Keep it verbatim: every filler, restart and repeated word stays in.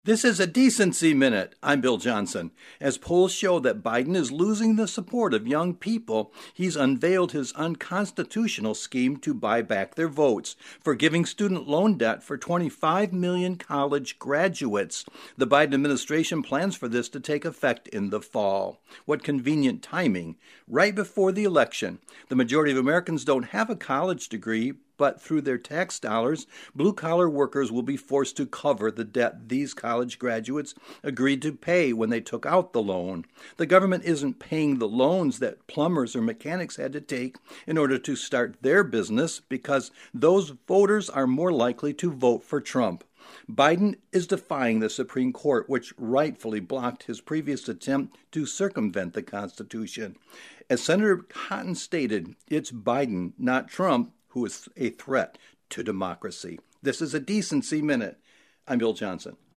This is a Decency Minute. I'm Bill Johnson. As polls show that Biden is losing the support of young people, he's unveiled his unconstitutional scheme to buy back their votes, forgiving student loan debt for twenty-five million college graduates. The Biden administration plans for this to take effect in the fall. What convenient timing, right before the election. The majority of Americans don't have a college degree, but through their tax dollars, blue-collar workers will be forced to cover the debt these college graduates agreed to pay when they took out the loan. The government isn't paying the loans that plumbers or mechanics had to take in order to start their business because those voters are more likely to vote for Trump. Biden is defying the Supreme Court, which rightfully blocked his previous attempt to circumvent the Constitution. As Senator Cotton stated, it's Biden, not Trump, who is a threat to democracy. This is a Decency Minute. I'm Bill Johnson.